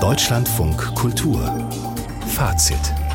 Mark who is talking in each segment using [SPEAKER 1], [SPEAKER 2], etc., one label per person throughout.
[SPEAKER 1] Deutschlandfunk Kultur Fazit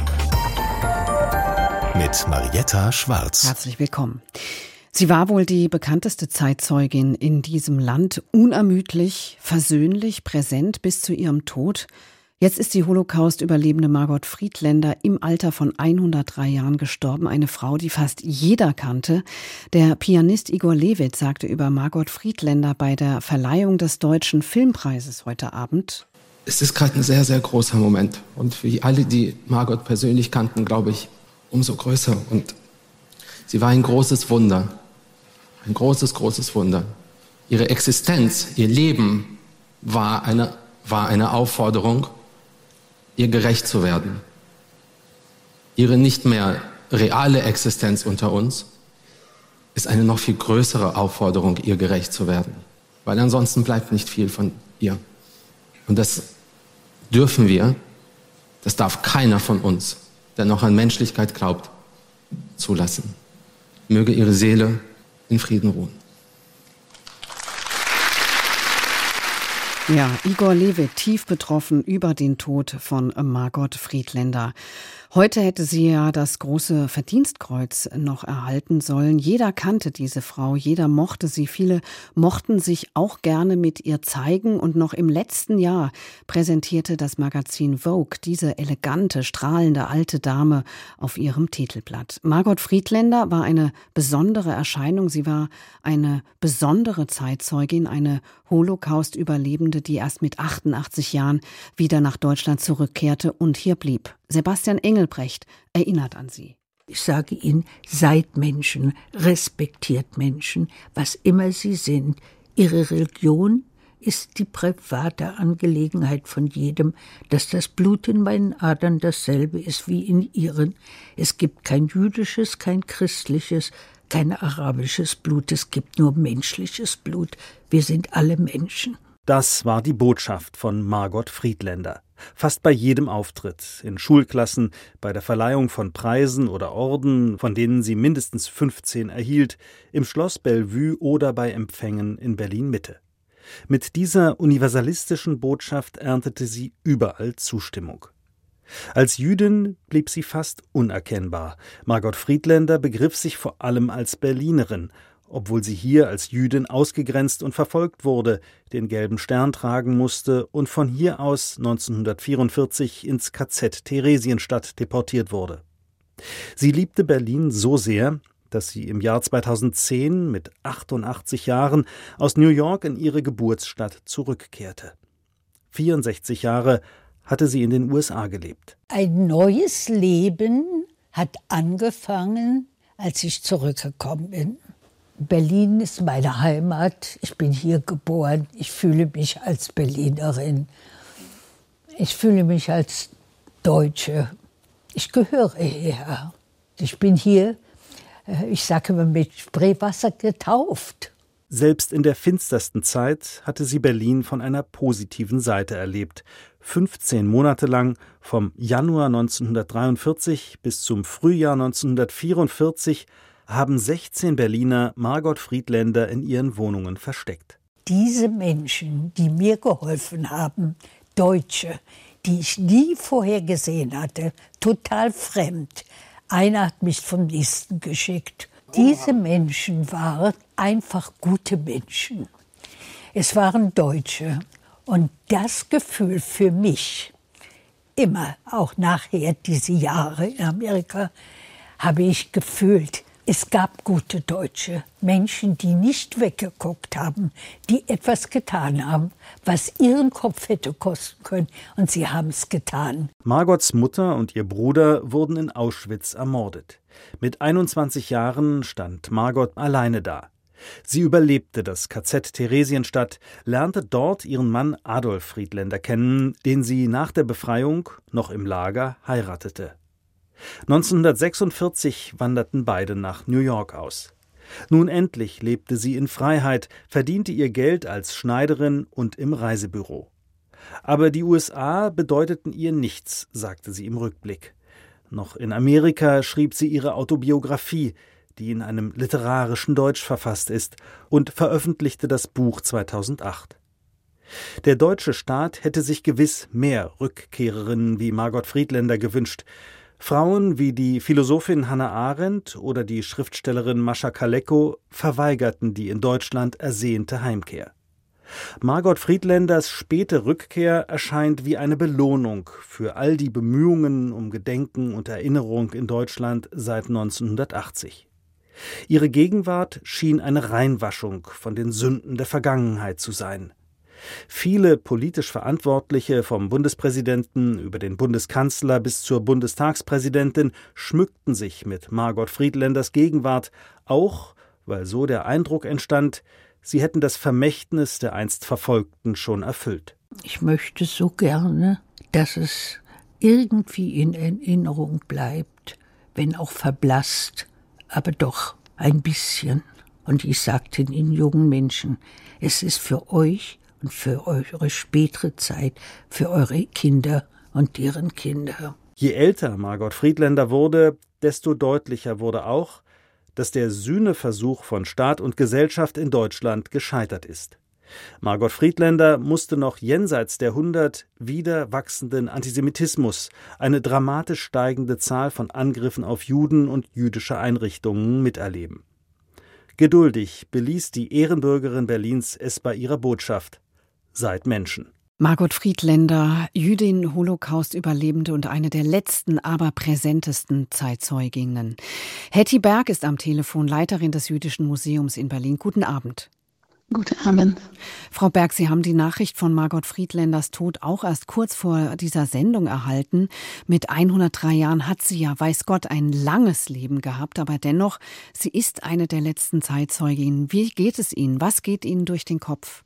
[SPEAKER 1] mit Marietta Schwarz.
[SPEAKER 2] Herzlich willkommen. Sie war wohl die bekannteste Zeitzeugin in diesem Land, unermüdlich, versöhnlich, präsent bis zu ihrem Tod. Jetzt ist die Holocaust-Überlebende Margot Friedländer im Alter von 103 Jahren gestorben. Eine Frau, die fast jeder kannte. Der Pianist Igor Levit sagte über Margot Friedländer bei der Verleihung des Deutschen Filmpreises heute Abend:
[SPEAKER 3] Es ist gerade ein sehr, sehr großer Moment. Und für alle, die Margot persönlich kannten, glaube ich, umso größer. Und sie war ein großes Wunder. Ein großes, großes Wunder. Ihre Existenz, ihr Leben war eine Aufforderung, ihr gerecht zu werden. Ihre nicht mehr reale Existenz unter uns ist eine noch viel größere Aufforderung, ihr gerecht zu werden. Weil ansonsten bleibt nicht viel von ihr. Und das dürfen wir, das darf keiner von uns, der noch an Menschlichkeit glaubt, zulassen. Möge ihre Seele in Frieden ruhen.
[SPEAKER 2] Ja, Igor Levit, tief betroffen über den Tod von Margot Friedländer. Heute hätte sie ja das große Verdienstkreuz noch erhalten sollen. Jeder kannte diese Frau, jeder mochte sie. Viele mochten sich auch gerne mit ihr zeigen. Und noch im letzten Jahr präsentierte das Magazin Vogue diese elegante, strahlende alte Dame auf ihrem Titelblatt. Margot Friedländer war eine besondere Erscheinung. Sie war eine besondere Zeitzeugin, eine Holocaust-Überlebende, die erst mit 88 Jahren wieder nach Deutschland zurückkehrte und hier blieb. Sebastian Engelbrecht erinnert an sie.
[SPEAKER 4] Ich sage Ihnen, seid Menschen, respektiert Menschen, was immer sie sind. Ihre Religion ist die private Angelegenheit von jedem, dass das Blut in meinen Adern dasselbe ist wie in ihren. Es gibt kein jüdisches, kein christliches, kein arabisches Blut, es gibt nur menschliches Blut. Wir sind alle Menschen.
[SPEAKER 5] Das war die Botschaft von Margot Friedländer. Fast bei jedem Auftritt, in Schulklassen, bei der Verleihung von Preisen oder Orden, von denen sie mindestens 15 erhielt, im Schloss Bellevue oder bei Empfängen in Berlin-Mitte. Mit dieser universalistischen Botschaft erntete sie überall Zustimmung. Als Jüdin blieb sie fast unerkennbar. Margot Friedländer begriff sich vor allem als Berlinerin, obwohl sie hier als Jüdin ausgegrenzt und verfolgt wurde, den gelben Stern tragen musste und von hier aus 1944 ins KZ Theresienstadt deportiert wurde. Sie liebte Berlin so sehr, dass sie im Jahr 2010 mit 88 Jahren aus New York in ihre Geburtsstadt zurückkehrte. 64 Jahre hatte sie in den USA gelebt.
[SPEAKER 4] Ein neues Leben hat angefangen, als ich zurückgekommen bin. Berlin ist meine Heimat. Ich bin hier geboren. Ich fühle mich als Berlinerin. Ich fühle mich als Deutsche. Ich gehöre hierher. Ich bin hier, ich sage immer, mit Spreewasser getauft.
[SPEAKER 5] Selbst in der finstersten Zeit hatte sie Berlin von einer positiven Seite erlebt. 15 Monate lang, vom Januar 1943 bis zum Frühjahr 1944, haben 16 Berliner Margot Friedländer in ihren Wohnungen versteckt.
[SPEAKER 4] Diese Menschen, die mir geholfen haben, Deutsche, die ich nie vorher gesehen hatte, total fremd. Einer hat mich vom nächsten geschickt. Diese Menschen waren einfach gute Menschen. Es waren Deutsche. Und das Gefühl für mich, immer, auch nachher diese Jahre in Amerika, habe ich gefühlt, es gab gute Deutsche, Menschen, die nicht weggeguckt haben, die etwas getan haben, was ihren Kopf hätte kosten können. Und sie haben es getan.
[SPEAKER 5] Margots Mutter und ihr Bruder wurden in Auschwitz ermordet. Mit 21 Jahren stand Margot alleine da. Sie überlebte das KZ Theresienstadt, lernte dort ihren Mann Adolf Friedländer kennen, den sie nach der Befreiung, noch im Lager, heiratete. 1946 wanderten beide nach New York aus. Nun endlich lebte sie in Freiheit, verdiente ihr Geld als Schneiderin und im Reisebüro. Aber die USA bedeuteten ihr nichts, sagte sie im Rückblick. Noch in Amerika schrieb sie ihre Autobiografie, die in einem literarischen Deutsch verfasst ist, und veröffentlichte das Buch 2008. Der deutsche Staat hätte sich gewiss mehr Rückkehrerinnen wie Margot Friedländer gewünscht. Frauen wie die Philosophin Hannah Arendt oder die Schriftstellerin Mascha Kaleko verweigerten die in Deutschland ersehnte Heimkehr. Margot Friedländers späte Rückkehr erscheint wie eine Belohnung für all die Bemühungen um Gedenken und Erinnerung in Deutschland seit 1980. Ihre Gegenwart schien eine Reinwaschung von den Sünden der Vergangenheit zu sein. Viele politisch Verantwortliche, vom Bundespräsidenten über den Bundeskanzler bis zur Bundestagspräsidentin, schmückten sich mit Margot Friedländers Gegenwart, auch weil so der Eindruck entstand, sie hätten das Vermächtnis der einst Verfolgten schon erfüllt.
[SPEAKER 4] Ich möchte so gerne, dass es irgendwie in Erinnerung bleibt, wenn auch verblasst, aber doch ein bisschen. Und ich sagte den jungen Menschen, es ist für euch und für eure spätere Zeit, für eure Kinder und deren Kinder.
[SPEAKER 5] Je älter Margot Friedländer wurde, desto deutlicher wurde auch, dass der Sühneversuch von Staat und Gesellschaft in Deutschland gescheitert ist. Margot Friedländer musste noch jenseits der 100 wieder wachsenden Antisemitismus, eine dramatisch steigende Zahl von Angriffen auf Juden und jüdische Einrichtungen miterleben. Geduldig beließ die Ehrenbürgerin Berlins es bei ihrer Botschaft: Seid Menschen.
[SPEAKER 2] Margot Friedländer, Jüdin, Holocaust-Überlebende und eine der letzten, aber präsentesten Zeitzeuginnen. Hetty Berg ist am Telefon, Leiterin des Jüdischen Museums in Berlin. Guten Abend.
[SPEAKER 6] Guten Abend.
[SPEAKER 2] Frau Berg, Sie haben die Nachricht von Margot Friedländers Tod auch erst kurz vor dieser Sendung erhalten. Mit 103 Jahren hat sie ja, weiß Gott, ein langes Leben gehabt, aber dennoch, sie ist eine der letzten Zeitzeuginnen. Wie geht es Ihnen? Was geht Ihnen durch den Kopf?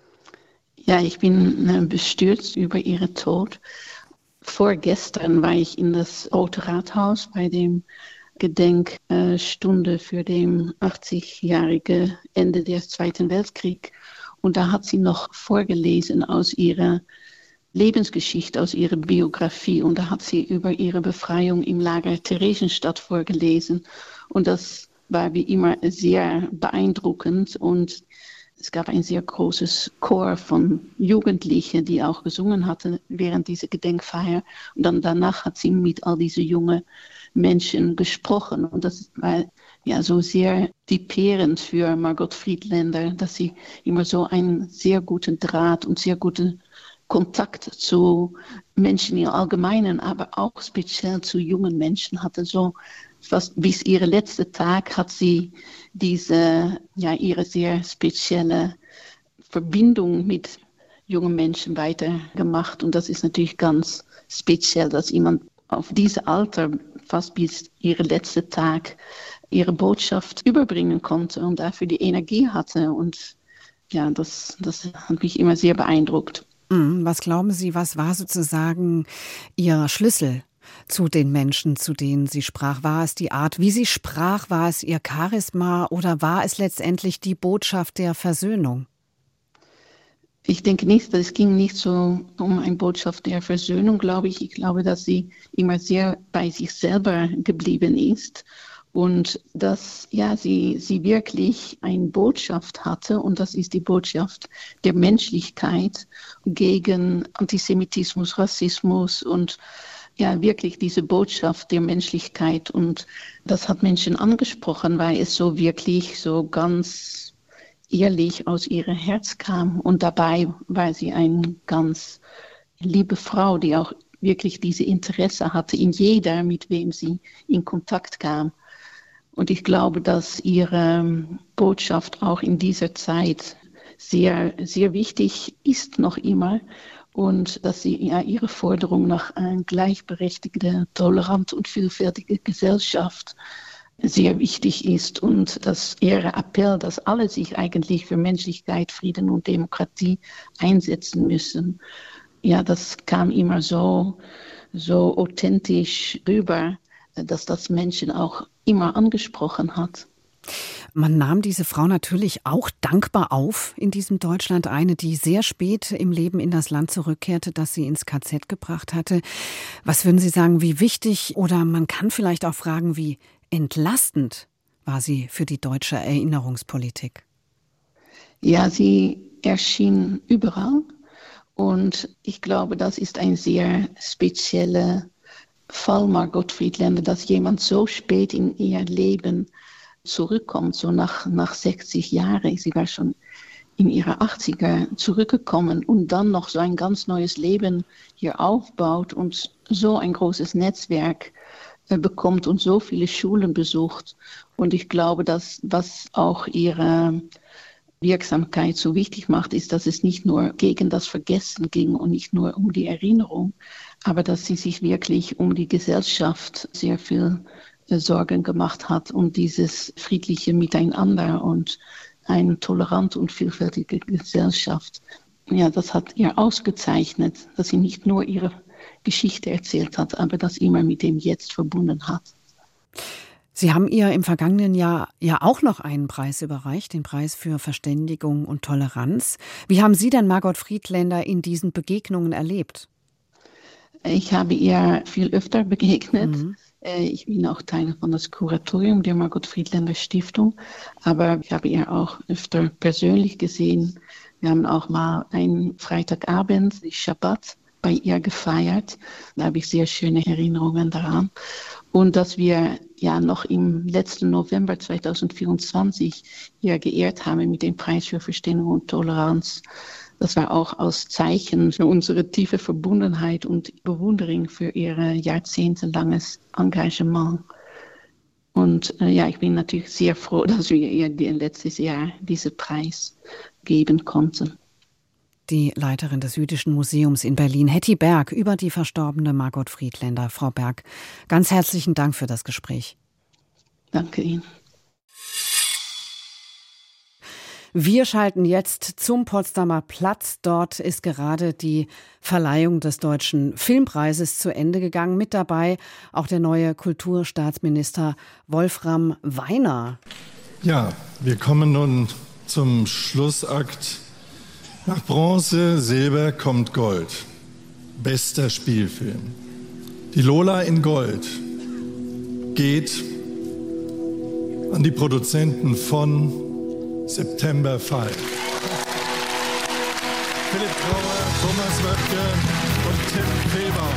[SPEAKER 6] Ja, ich bin bestürzt über ihren Tod. Vorgestern war ich in das Rote Rathaus bei dem Gedenkstunde für dem 80-jährige Ende des Zweiten Weltkriegs. Und da hat sie noch vorgelesen aus ihrer Lebensgeschichte, aus ihrer Biografie. Und da hat sie über ihre Befreiung im Lager Theresienstadt vorgelesen. Und das war wie immer sehr beeindruckend. Und es gab ein sehr großes Chor von Jugendlichen, die auch gesungen hatten während dieser Gedenkfeier. Und dann danach hat sie mit all diesen jungen Menschen gesprochen. Und das war ja so sehr typierend für Margot Friedländer, dass sie immer so einen sehr guten Draht und sehr guten Kontakt zu Menschen im Allgemeinen, aber auch speziell zu jungen Menschen hatte. So fast bis ihren letzten Tag hat sie ihre sehr spezielle Verbindung mit jungen Menschen weitergemacht. Und das ist natürlich ganz speziell, dass jemand auf diesem Alter fast bis ihren letzten Tag ihre Botschaft überbringen konnte und dafür die Energie hatte. Und ja, das hat mich immer sehr beeindruckt.
[SPEAKER 2] Was glauben Sie, was war sozusagen Ihr Schlüssel zu den Menschen, zu denen sie sprach? War es die Art, wie sie sprach? War es ihr Charisma oder war es letztendlich die Botschaft der Versöhnung?
[SPEAKER 6] Ich denke nicht, es ging nicht so um eine Botschaft der Versöhnung, glaube ich. Ich glaube, dass sie immer sehr bei sich selber geblieben ist und dass sie wirklich eine Botschaft hatte, und das ist die Botschaft der Menschlichkeit gegen Antisemitismus, Rassismus und ja, wirklich diese Botschaft der Menschlichkeit. Und das hat Menschen angesprochen, weil es so wirklich so ganz ehrlich aus ihrem Herz kam. Und dabei war sie eine ganz liebe Frau, die auch wirklich diese Interesse hatte in jeder, mit wem sie in Kontakt kam. Und ich glaube, dass ihre Botschaft auch in dieser Zeit sehr, sehr wichtig ist, noch immer. Und dass sie ihre Forderung nach einer gleichberechtigten, toleranten und vielfältigen Gesellschaft sehr wichtig ist. Und dass ihr Appell, dass alle sich eigentlich für Menschlichkeit, Frieden und Demokratie einsetzen müssen, ja, das kam immer so authentisch rüber, dass das Menschen auch immer angesprochen hat.
[SPEAKER 2] Man nahm diese Frau natürlich auch dankbar auf in diesem Deutschland, eine, die sehr spät im Leben in das Land zurückkehrte, das sie ins KZ gebracht hatte. Was würden Sie sagen, wie wichtig, oder man kann vielleicht auch fragen, wie entlastend war sie für die deutsche Erinnerungspolitik?
[SPEAKER 6] Ja, sie erschien überall und ich glaube, das ist ein sehr spezieller Fall, Margot Friedländer, dass jemand so spät in ihr Leben zurückkommt, so nach 60 Jahren. Sie war schon in ihre 80er zurückgekommen und dann noch so ein ganz neues Leben hier aufbaut und so ein großes Netzwerk bekommt und so viele Schulen besucht. Und ich glaube, dass was auch ihre Wirksamkeit so wichtig macht, ist, dass es nicht nur gegen das Vergessen ging und nicht nur um die Erinnerung, aber dass sie sich wirklich um die Gesellschaft sehr viel Sorgen gemacht hat, um dieses friedliche Miteinander und eine tolerante und vielfältige Gesellschaft. Ja, das hat ihr ausgezeichnet, dass sie nicht nur ihre Geschichte erzählt hat, aber das immer mit dem Jetzt verbunden hat.
[SPEAKER 2] Sie haben ihr im vergangenen Jahr ja auch noch einen Preis überreicht, den Preis für Verständigung und Toleranz. Wie haben Sie denn Margot Friedländer in diesen Begegnungen erlebt?
[SPEAKER 6] Ich habe ihr viel öfter begegnet. Ich bin auch Teil von das Kuratorium der Margot Friedländer Stiftung, aber ich habe ihr auch öfter persönlich gesehen. Wir haben auch mal einen Freitagabend, die Schabbat, bei ihr gefeiert. Da habe ich sehr schöne Erinnerungen daran. Und dass wir ja noch im letzten November 2024 ihr geehrt haben mit dem Preis für Verständigung und Toleranz. Das war auch als Zeichen für unsere tiefe Verbundenheit und Bewunderung für ihr jahrzehntelanges Engagement. Und ja, ich bin natürlich sehr froh, dass wir ihr letztes Jahr diesen Preis geben konnten.
[SPEAKER 2] Die Leiterin des Jüdischen Museums in Berlin, Hetty Berg, über die verstorbene Margot Friedländer. Frau Berg, ganz herzlichen Dank für das Gespräch.
[SPEAKER 6] Danke Ihnen.
[SPEAKER 2] Wir schalten jetzt zum Potsdamer Platz. Dort ist gerade die Verleihung des Deutschen Filmpreises zu Ende gegangen. Mit dabei auch der neue Kulturstaatsminister Wolfram Weiner.
[SPEAKER 7] Ja, wir kommen nun zum Schlussakt. Nach Bronze, Silber kommt Gold. Bester Spielfilm. Die Lola in Gold geht an die Produzenten von September 5. Philipp Trauer, Thomas Wöttke und Tim Fehlbaum.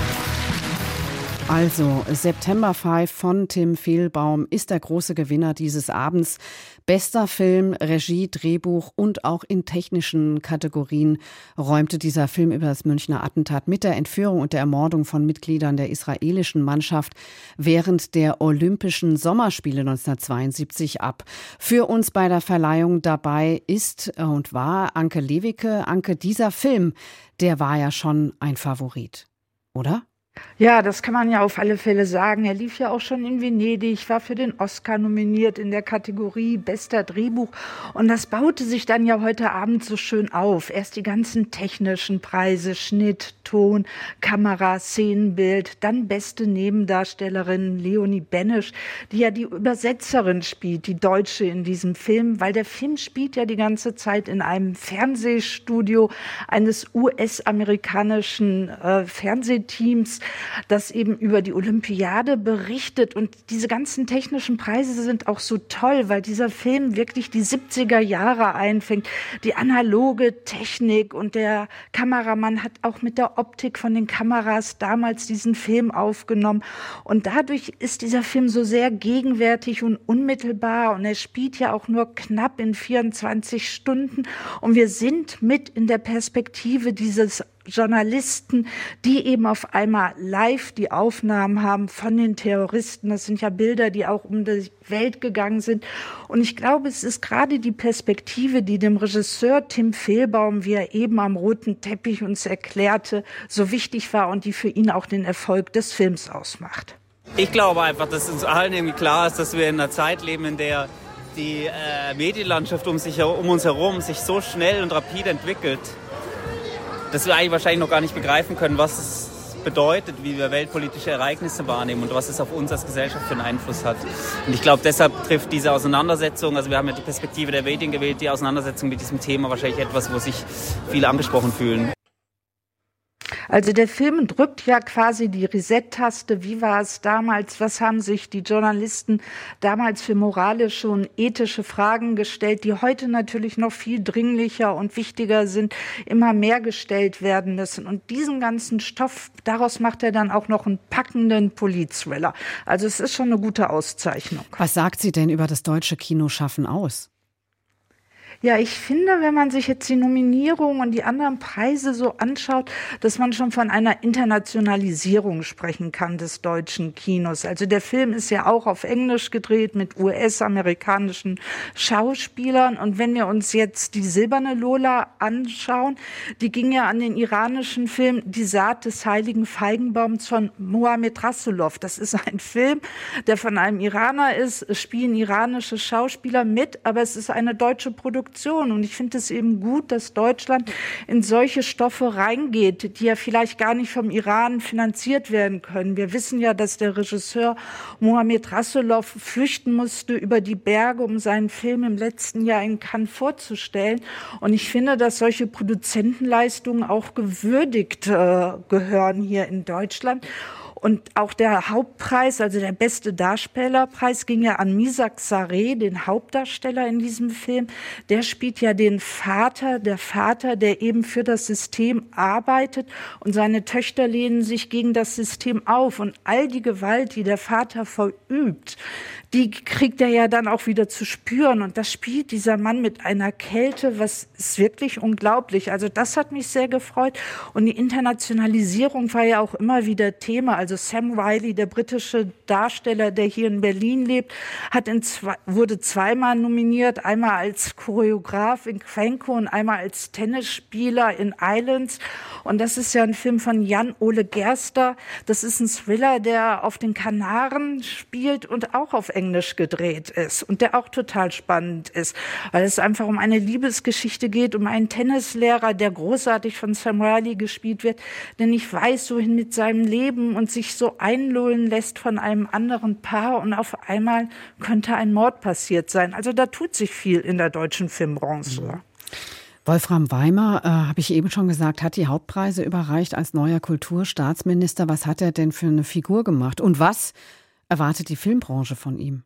[SPEAKER 2] Also, September 5 von Tim Fehlbaum ist der große Gewinner dieses Abends. Bester Film, Regie, Drehbuch und auch in technischen Kategorien räumte dieser Film über das Münchner Attentat mit der Entführung und der Ermordung von Mitgliedern der israelischen Mannschaft während der Olympischen Sommerspiele 1972 ab. Für uns bei der Verleihung dabei ist und war Anke Lewicke. Anke, dieser Film, der war ja schon ein Favorit, oder?
[SPEAKER 8] Ja, das kann man ja auf alle Fälle sagen. Er lief ja auch schon in Venedig, war für den Oscar nominiert in der Kategorie Bester Drehbuch. Und das baute sich dann ja heute Abend so schön auf. Erst die ganzen technischen Preise, Schnitt, Ton, Kamera, Szenenbild, dann beste Nebendarstellerin Leonie Benesch, die ja die Übersetzerin spielt, die Deutsche in diesem Film, weil der Film spielt ja die ganze Zeit in einem Fernsehstudio eines US-amerikanischen Fernsehteams, das eben über die Olympiade berichtet. Und diese ganzen technischen Preise sind auch so toll, weil dieser Film wirklich die 70er Jahre einfängt. Die analoge Technik, und der Kameramann hat auch mit der Optik von den Kameras damals diesen Film aufgenommen. Und dadurch ist dieser Film so sehr gegenwärtig und unmittelbar. Und er spielt ja auch nur knapp in 24 Stunden. Und wir sind mit in der Perspektive dieses Journalisten, die eben auf einmal live die Aufnahmen haben von den Terroristen. Das sind ja Bilder, die auch um die Welt gegangen sind. Und ich glaube, es ist gerade die Perspektive, die dem Regisseur Tim Fehlbaum, wie er eben am roten Teppich uns erklärte, so wichtig war und die für ihn auch den Erfolg des Films ausmacht.
[SPEAKER 9] Ich glaube einfach, dass uns allen irgendwie klar ist, dass wir in einer Zeit leben, in der die Medienlandschaft um uns herum sich so schnell und rapide entwickelt, dass wir eigentlich wahrscheinlich noch gar nicht begreifen können, was es bedeutet, wie wir weltpolitische Ereignisse wahrnehmen und was es auf uns als Gesellschaft für einen Einfluss hat. Und ich glaube, deshalb trifft diese Auseinandersetzung, also wir haben ja die Perspektive der Medien gewählt, die Auseinandersetzung mit diesem Thema wahrscheinlich etwas, wo sich viele angesprochen fühlen.
[SPEAKER 8] Also der Film drückt ja quasi die Reset-Taste. Wie war es damals? Was haben sich die Journalisten damals für moralische und ethische Fragen gestellt, die heute natürlich noch viel dringlicher und wichtiger sind, immer mehr gestellt werden müssen. Und diesen ganzen Stoff, daraus macht er dann auch noch einen packenden Polit-Thriller. Also es ist schon eine gute Auszeichnung.
[SPEAKER 2] Was sagt sie denn über das deutsche Kinoschaffen aus?
[SPEAKER 8] Ja, ich finde, wenn man sich jetzt die Nominierung und die anderen Preise so anschaut, dass man schon von einer Internationalisierung sprechen kann des deutschen Kinos. Also der Film ist ja auch auf Englisch gedreht mit US-amerikanischen Schauspielern. Und wenn wir uns jetzt die Silberne Lola anschauen, die ging ja an den iranischen Film Die Saat des heiligen Feigenbaums von Mohammad Rasulov. Das ist ein Film, der von einem Iraner ist. Es spielen iranische Schauspieler mit, aber es ist eine deutsche Produktion. Und ich finde es eben gut, dass Deutschland in solche Stoffe reingeht, die ja vielleicht gar nicht vom Iran finanziert werden können. Wir wissen ja, dass der Regisseur Mohammad Rasulov flüchten musste über die Berge, um seinen Film im letzten Jahr in Cannes vorzustellen. Und ich finde, dass solche Produzentenleistungen auch gewürdigt gehören hier in Deutschland. Und auch der Hauptpreis, also der beste Darstellerpreis, ging ja an Misak Sareh, den Hauptdarsteller in diesem Film. Der spielt ja den Vater, der eben für das System arbeitet. Und seine Töchter lehnen sich gegen das System auf. Und all die Gewalt, die der Vater verübt, die kriegt er ja dann auch wieder zu spüren. Und das spielt dieser Mann mit einer Kälte, was ist wirklich unglaublich. Also das hat mich sehr gefreut. Und die Internationalisierung war ja auch immer wieder Thema. Also Sam Riley, der britische Darsteller, der hier in Berlin lebt, wurde zweimal nominiert. Einmal als Choreograf in Quenko und einmal als Tennisspieler in Islands. Und das ist ja ein Film von Jan-Ole Gerster. Das ist ein Thriller, der auf den Kanaren spielt und auch auf Englisch gedreht ist und der auch total spannend ist, weil es einfach um eine Liebesgeschichte geht, um einen Tennislehrer, der großartig von Sam Riley gespielt wird, der nicht weiß, wohin mit seinem Leben und sich so einlullen lässt von einem anderen Paar und auf einmal könnte ein Mord passiert sein. Also da tut sich viel in der deutschen Filmbranche. Mhm.
[SPEAKER 2] Wolfram Weimer, habe ich eben schon gesagt, hat die Hauptpreise überreicht als neuer Kulturstaatsminister. Was hat er denn für eine Figur gemacht? Und was erwartet die Filmbranche von ihm?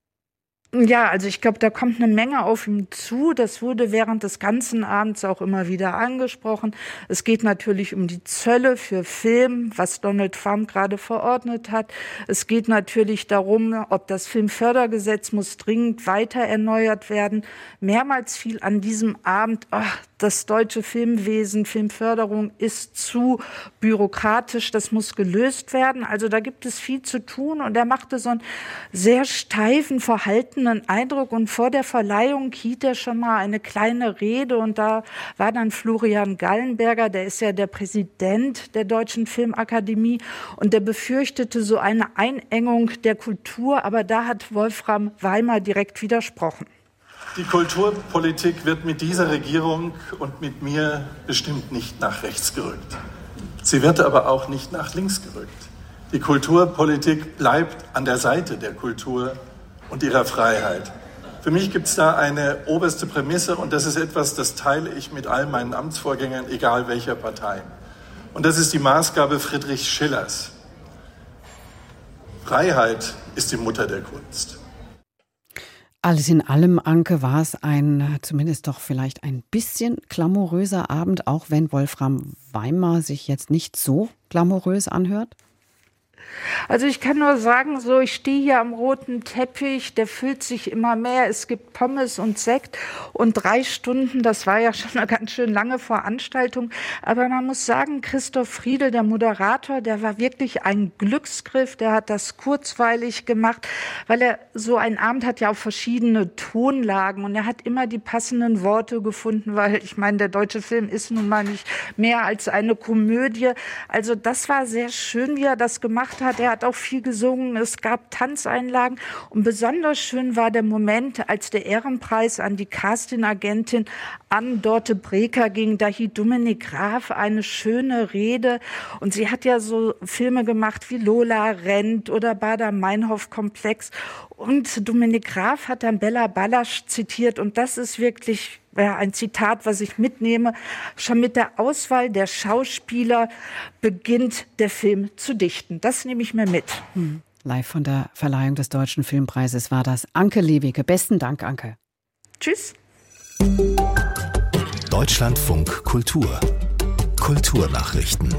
[SPEAKER 8] Ja, also ich glaube, da kommt eine Menge auf ihn zu. Das wurde während des ganzen Abends auch immer wieder angesprochen. Es geht natürlich um die Zölle für Film, was Donald Trump gerade verordnet hat. Es geht natürlich darum, ob das Filmfördergesetz muss dringend weiter erneuert werden. Mehrmals fiel an diesem Abend, das deutsche Filmwesen, Filmförderung ist zu bürokratisch, das muss gelöst werden. Also da gibt es viel zu tun und er machte so einen sehr steifen, verhaltenen Eindruck und vor der Verleihung hielt er schon mal eine kleine Rede und da war dann Florian Gallenberger, der ist ja der Präsident der Deutschen Filmakademie und der befürchtete so eine Einengung der Kultur, aber da hat Wolfram Weimer direkt widersprochen.
[SPEAKER 7] Die Kulturpolitik wird mit dieser Regierung und mit mir bestimmt nicht nach rechts gerückt. Sie wird aber auch nicht nach links gerückt. Die Kulturpolitik bleibt an der Seite der Kultur und ihrer Freiheit. Für mich gibt es da eine oberste Prämisse und das ist etwas, das teile ich mit all meinen Amtsvorgängern, egal welcher Partei. Und das ist die Maßgabe Friedrich Schillers. Freiheit ist die Mutter der Kunst.
[SPEAKER 2] Alles in allem, Anke, war es zumindest doch vielleicht ein bisschen glamouröser Abend, auch wenn Wolfram Weimer sich jetzt nicht so glamourös anhört?
[SPEAKER 8] Also ich kann nur sagen, so ich stehe hier am roten Teppich, der füllt sich immer mehr. Es gibt Pommes und Sekt und 3 Stunden, das war ja schon eine ganz schön lange Veranstaltung. Aber man muss sagen, Christoph Friedl, der Moderator, der war wirklich ein Glücksgriff. Der hat das kurzweilig gemacht, weil er so einen Abend hat ja auch verschiedene Tonlagen und er hat immer die passenden Worte gefunden, weil ich meine, der deutsche Film ist nun mal nicht mehr als eine Komödie. Also das war sehr schön, wie er das gemacht hat. Er hat auch viel gesungen, es gab Tanzeinlagen und besonders schön war der Moment, als der Ehrenpreis an die Casting-Agentin an Dorte Breker ging. Da hielt Dominik Graf eine schöne Rede und sie hat ja so Filme gemacht wie Lola rennt oder Bader-Meinhof-Komplex und Dominik Graf hat dann Bella Ballasch zitiert und das ist wirklich ein Zitat, was ich mitnehme: Schon mit der Auswahl der Schauspieler beginnt der Film zu dichten. Das nehme ich mir mit.
[SPEAKER 2] Live von der Verleihung des Deutschen Filmpreises war das Anke Lewicke. Besten Dank, Anke.
[SPEAKER 8] Tschüss.
[SPEAKER 1] Deutschlandfunk Kultur. Kulturnachrichten.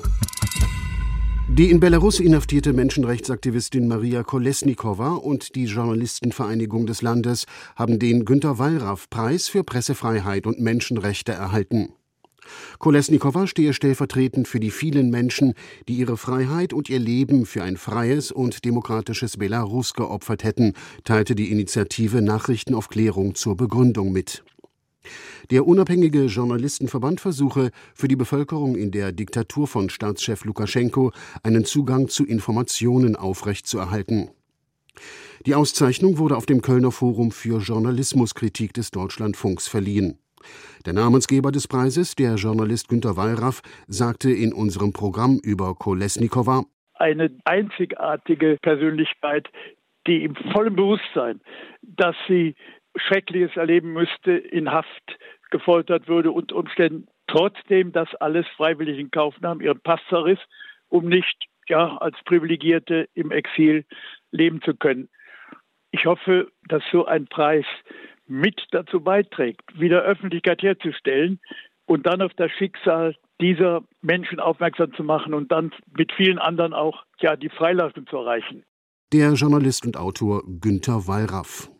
[SPEAKER 10] Die in Belarus inhaftierte Menschenrechtsaktivistin Maria Kolesnikova und die Journalistenvereinigung des Landes haben den Günter-Wallraff-Preis für Pressefreiheit und Menschenrechte erhalten. Kolesnikova stehe stellvertretend für die vielen Menschen, die ihre Freiheit und ihr Leben für ein freies und demokratisches Belarus geopfert hätten, teilte die Initiative Nachrichtenaufklärung zur Begründung mit. Der unabhängige Journalistenverband versuche, für die Bevölkerung in der Diktatur von Staatschef Lukaschenko einen Zugang zu Informationen aufrechtzuerhalten. Die Auszeichnung wurde auf dem Kölner Forum für Journalismuskritik des Deutschlandfunks verliehen. Der Namensgeber des Preises, der Journalist Günter Wallraff, sagte in unserem Programm über Kolesnikova:
[SPEAKER 11] Eine einzigartige Persönlichkeit, die im vollen Bewusstsein, dass sie Schreckliches erleben müsste, in Haft gefoltert würde und Umständen trotzdem das alles freiwillig in Kauf nahm, ihren Pass zerriss, um nicht als Privilegierte im Exil leben zu können. Ich hoffe, dass so ein Preis mit dazu beiträgt, wieder Öffentlichkeit herzustellen und dann auf das Schicksal dieser Menschen aufmerksam zu machen und dann mit vielen anderen auch die Freilassung zu erreichen.
[SPEAKER 10] Der Journalist und Autor Günter Wallraff.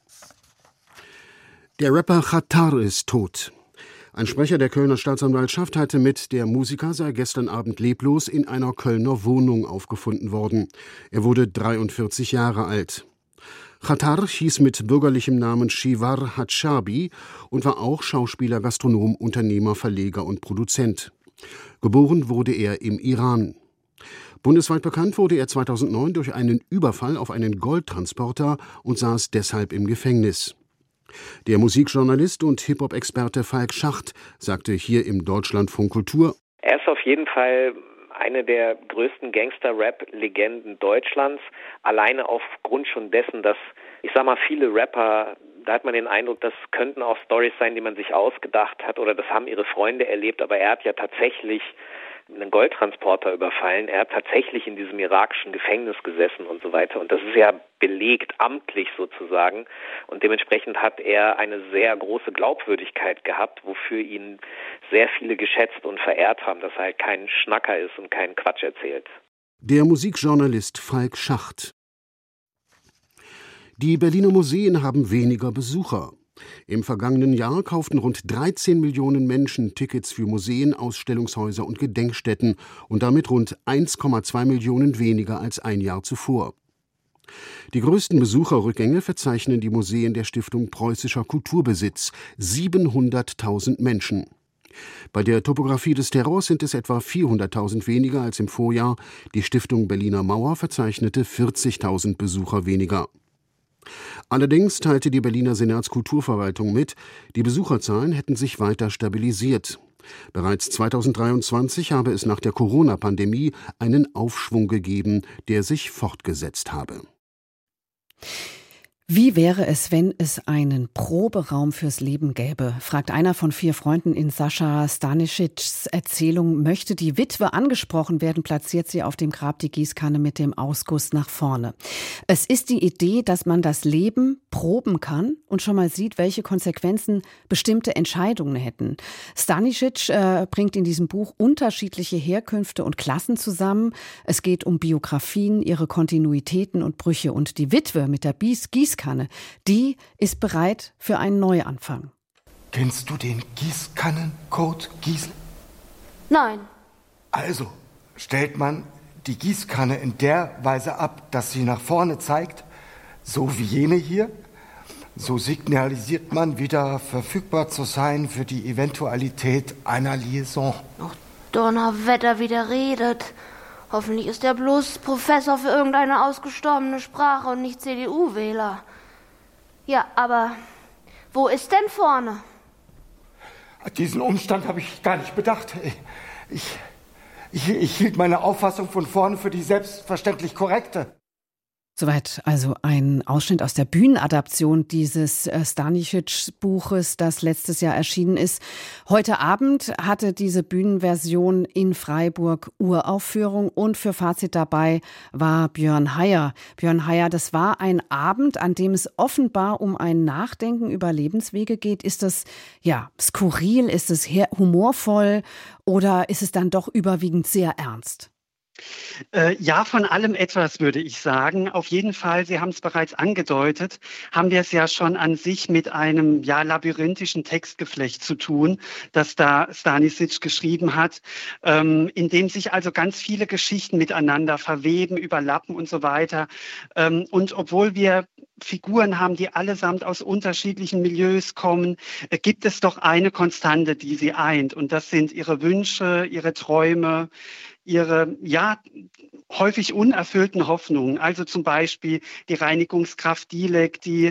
[SPEAKER 10] Der Rapper Xatar ist tot. Ein Sprecher der Kölner Staatsanwaltschaft teilte mit, der Musiker sei gestern Abend leblos in einer Kölner Wohnung aufgefunden worden. Er wurde 43 Jahre alt. Xatar hieß mit bürgerlichem Namen Shivar Hatshabi und war auch Schauspieler, Gastronom, Unternehmer, Verleger und Produzent. Geboren wurde er im Iran. Bundesweit bekannt wurde er 2009 durch einen Überfall auf einen Goldtransporter und saß deshalb im Gefängnis. Der Musikjournalist und Hip-Hop-Experte Falk Schacht sagte hier im Deutschlandfunk Kultur:
[SPEAKER 12] Er ist auf jeden Fall eine der größten Gangster-Rap-Legenden Deutschlands. Alleine aufgrund schon dessen, dass, viele Rapper, da hat man den Eindruck, das könnten auch Storys sein, die man sich ausgedacht hat oder das haben ihre Freunde erlebt. Aber er hat ja tatsächlich einen Goldtransporter überfallen. Er hat tatsächlich in diesem irakischen Gefängnis gesessen und so weiter. Und das ist ja belegt, amtlich sozusagen. Und dementsprechend hat er eine sehr große Glaubwürdigkeit gehabt, wofür ihn sehr viele geschätzt und verehrt haben, dass er halt kein Schnacker ist und keinen Quatsch erzählt.
[SPEAKER 10] Der Musikjournalist Falk Schacht. Die Berliner Museen haben weniger Besucher. Im vergangenen Jahr kauften rund 13 Millionen Menschen Tickets für Museen, Ausstellungshäuser und Gedenkstätten und damit rund 1,2 Millionen weniger als ein Jahr zuvor. Die größten Besucherrückgänge verzeichnen die Museen der Stiftung Preußischer Kulturbesitz, 700.000 Menschen. Bei der Topographie des Terrors sind es etwa 400.000 weniger als im Vorjahr. Die Stiftung Berliner Mauer verzeichnete 40.000 Besucher weniger. Allerdings teilte die Berliner Senatskulturverwaltung mit, die Besucherzahlen hätten sich weiter stabilisiert. Bereits 2023 habe es nach der Corona-Pandemie einen Aufschwung gegeben, der sich fortgesetzt habe.
[SPEAKER 2] Wie wäre es, wenn es einen Proberaum fürs Leben gäbe, fragt einer von 4 Freunden in Sascha Stanisics Erzählung. Möchte die Witwe angesprochen werden, platziert sie auf dem Grab die Gießkanne mit dem Ausguss nach vorne. Es ist die Idee, dass man das Leben proben kann und schon mal sieht, welche Konsequenzen bestimmte Entscheidungen hätten. Stanisic bringt in diesem Buch unterschiedliche Herkünfte und Klassen zusammen. Es geht um Biografien, ihre Kontinuitäten und Brüche. Und die Witwe mit der Gießkanne, die ist bereit für einen Neuanfang.
[SPEAKER 13] Kennst du den Gießkannencode, Giesel?
[SPEAKER 14] Nein.
[SPEAKER 13] Also stellt man die Gießkanne in der Weise ab, dass sie nach vorne zeigt, so wie jene hier. So signalisiert man, wieder verfügbar zu sein für die Eventualität einer Liaison.
[SPEAKER 14] Noch Donnerwetter, wie der redet. Hoffentlich ist er bloß Professor für irgendeine ausgestorbene Sprache und nicht CDU-Wähler. Ja, aber wo ist denn vorne?
[SPEAKER 13] Diesen Umstand habe ich gar nicht bedacht. Ich hielt meine Auffassung von vorne für die selbstverständlich korrekte.
[SPEAKER 2] Soweit also ein Ausschnitt aus der Bühnenadaption dieses Stanisic-Buches, das letztes Jahr erschienen ist. Heute Abend hatte diese Bühnenversion in Freiburg Uraufführung und für Fazit dabei war Björn Heyer. Björn Heyer, das war ein Abend, an dem es offenbar um ein Nachdenken über Lebenswege geht. Ist das skurril, ist es humorvoll oder ist es dann doch überwiegend sehr ernst?
[SPEAKER 15] Ja, von allem etwas, würde ich sagen. Auf jeden Fall, Sie haben es bereits angedeutet, haben wir es ja schon an sich mit einem labyrinthischen Textgeflecht zu tun, das da Stanisic geschrieben hat, in dem sich also ganz viele Geschichten miteinander verweben, überlappen und so weiter. Und obwohl wir Figuren haben, die allesamt aus unterschiedlichen Milieus kommen, gibt es doch eine Konstante, die sie eint. Und das sind ihre Wünsche, ihre Träume, ihre häufig unerfüllten Hoffnungen. Also zum Beispiel die Reinigungskraft Dilek, die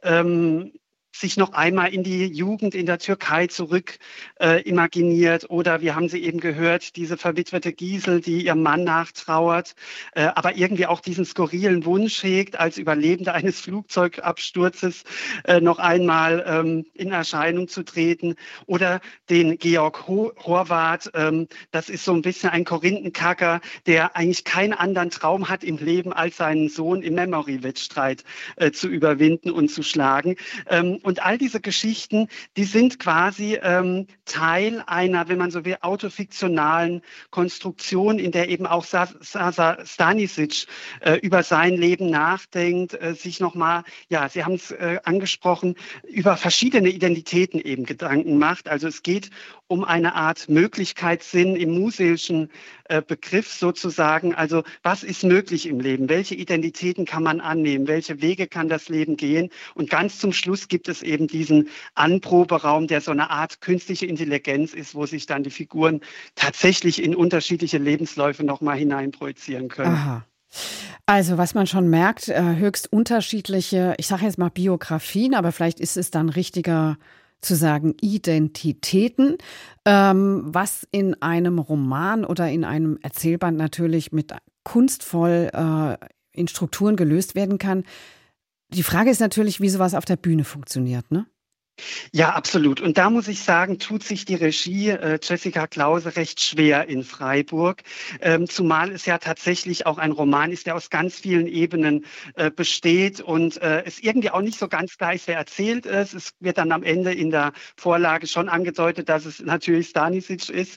[SPEAKER 15] sich noch einmal in die Jugend in der Türkei zurück imaginiert. Oder wir haben sie eben gehört, diese verwitwete Gisel, die ihrem Mann nachtrauert, aber irgendwie auch diesen skurrilen Wunsch hegt, als Überlebende eines Flugzeugabsturzes noch einmal in Erscheinung zu treten. Oder den Georg Horvath, das ist so ein bisschen ein Korinthenkacker, der eigentlich keinen anderen Traum hat im Leben, als seinen Sohn im Memory-Wettstreit zu überwinden und zu schlagen. Und all diese Geschichten, die sind quasi Teil einer, wenn man so will, autofiktionalen Konstruktion, in der eben auch Stanisic über sein Leben nachdenkt, sich nochmal, Sie haben es angesprochen, über verschiedene Identitäten eben Gedanken macht. Also es geht um eine Art Möglichkeitssinn im Museischen Begriff sozusagen. Also was ist möglich im Leben? Welche Identitäten kann man annehmen? Welche Wege kann das Leben gehen? Und ganz zum Schluss gibt es eben diesen Anproberaum, der so eine Art künstliche Intelligenz ist, wo sich dann die Figuren tatsächlich in unterschiedliche Lebensläufe nochmal hineinprojizieren können.
[SPEAKER 2] Aha. Also was man schon merkt, höchst unterschiedliche, ich sage jetzt mal Biografien, aber vielleicht ist es dann richtiger zu sagen Identitäten, was in einem Roman oder in einem Erzählband natürlich mit kunstvoll in Strukturen gelöst werden kann. Die Frage ist natürlich, wie sowas auf der Bühne funktioniert, ne?
[SPEAKER 15] Ja, absolut. Und da muss ich sagen, tut sich die Regie Jessica Klause recht schwer in Freiburg, zumal es ja tatsächlich auch ein Roman ist, der aus ganz vielen Ebenen besteht und es irgendwie auch nicht so ganz klar ist, wer erzählt ist. Es wird dann am Ende in der Vorlage schon angedeutet, dass es natürlich Stanisic ist.